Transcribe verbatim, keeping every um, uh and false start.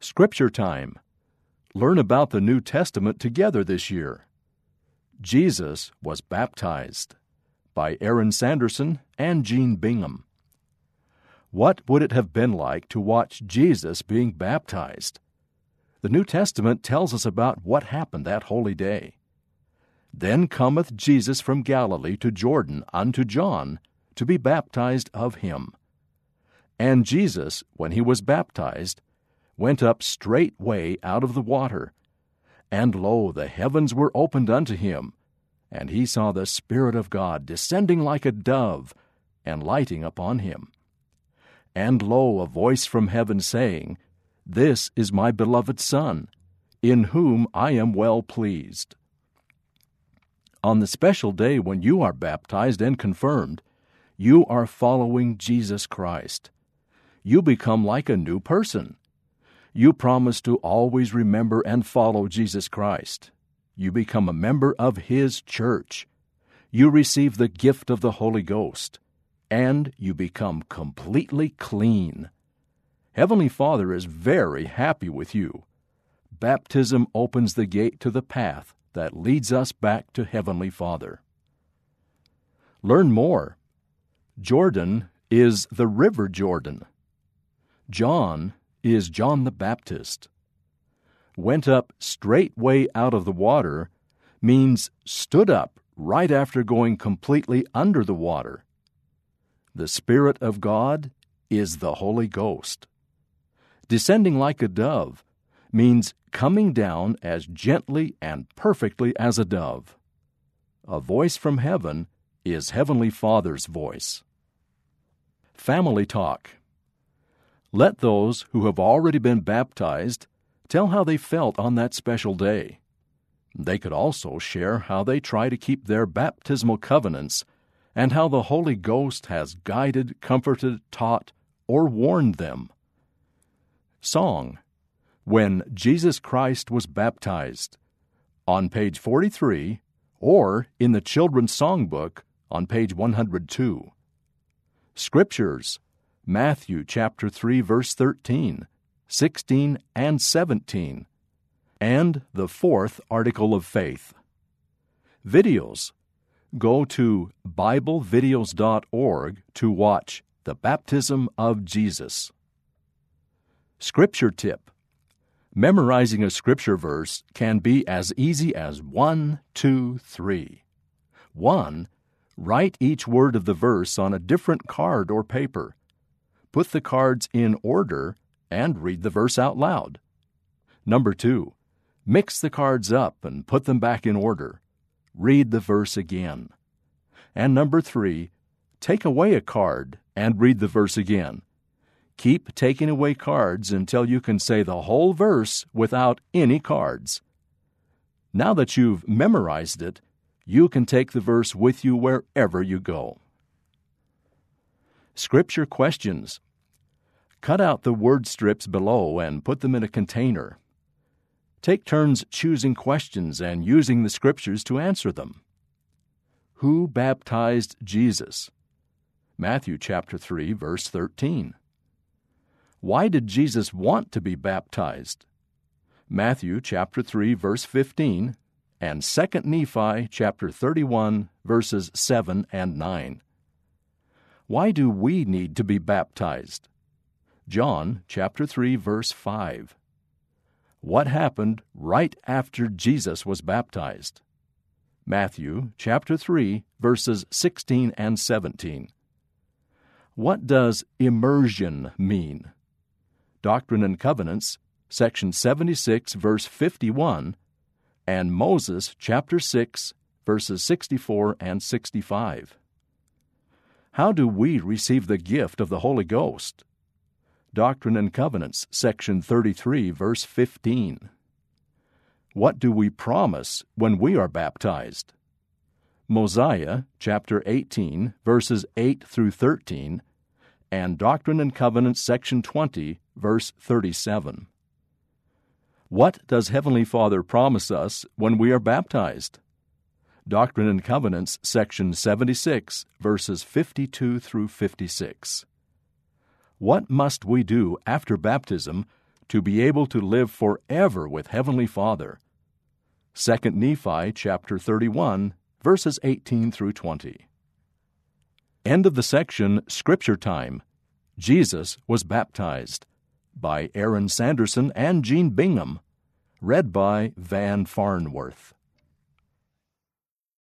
Scripture Time. Learn about the New Testament together this year. Jesus was baptized, by Aaron Sanderson and Gene Bingham. What would it have been like to watch Jesus being baptized? The New Testament tells us about what happened that holy day. Then cometh Jesus from Galilee to Jordan unto John to be baptized of him. And Jesus, when he was baptized, went up straightway out of the water. And lo, the heavens were opened unto him, and he saw the Spirit of God descending like a dove, and lighting upon him. And lo, a voice from heaven saying, This is my beloved Son, in whom I am well pleased. On the special day when you are baptized and confirmed, you are following Jesus Christ. You become like a new person. You promise to always remember and follow Jesus Christ. You become a member of His church. You receive the gift of the Holy Ghost, and you become completely clean. Heavenly Father is very happy with you. Baptism opens the gate to the path that leads us back to Heavenly Father. Learn more. Jordan is the River Jordan. John is John the Baptist. Went up straightway out of the water means stood up right after going completely under the water. The Spirit of God is the Holy Ghost. Descending like a dove means coming down as gently and perfectly as a dove. A voice from heaven is Heavenly Father's voice. Family Talk. Let those who have already been baptized tell how they felt on that special day. They could also share how they try to keep their baptismal covenants and how the Holy Ghost has guided, comforted, taught, or warned them. Song, When Jesus Christ Was Baptized, on page forty-three, or in the Children's Songbook on page one hundred two. Scriptures, Matthew chapter three, verse thirteen, sixteen, and seventeen, and the fourth article of faith. Videos. Go to Bible videos dot org to watch The Baptism of Jesus. Scripture tip. Memorizing a scripture verse can be as easy as one, two, three. One, write each word of the verse on a different card or paper. Put the cards in order and read the verse out loud. Number two, mix the cards up and put them back in order. Read the verse again. And number three, take away a card and read the verse again. Keep taking away cards until you can say the whole verse without any cards. Now that you've memorized it, you can take the verse with you wherever you go. Scripture questions. Cut out the word strips below and put them in a container. Take turns choosing questions and using the Scriptures to answer them. Who baptized Jesus? Matthew chapter three, verse thirteen. Why did Jesus want to be baptized? Matthew chapter three, verse fifteen, and Second Nephi chapter thirty-one, verses seven and nine. Why do we need to be baptized? John chapter three, verse five. What happened right after Jesus was baptized? Matthew chapter three, verses sixteen and seventeen. What does immersion mean? Doctrine and Covenants, section seventy-six, verse fifty-one, and Moses chapter six, verses sixty-four and sixty-five. How do we receive the gift of the Holy Ghost? Doctrine and Covenants, section thirty-three, verse fifteen. What do we promise when we are baptized? Mosiah, chapter eighteen, verses eight through thirteen, and Doctrine and Covenants, section twenty, verse thirty-seven. What does Heavenly Father promise us when we are baptized? Doctrine and Covenants, section seventy-six, verses fifty-two through fifty-six. What must we do after baptism to be able to live forever with Heavenly Father. Second Nephi chapter thirty-one, verses eighteen through twenty. End of the section, Scripture Time. Jesus was baptized, by Aaron Sanderson and Gene Bingham. Read by Van Farnworth.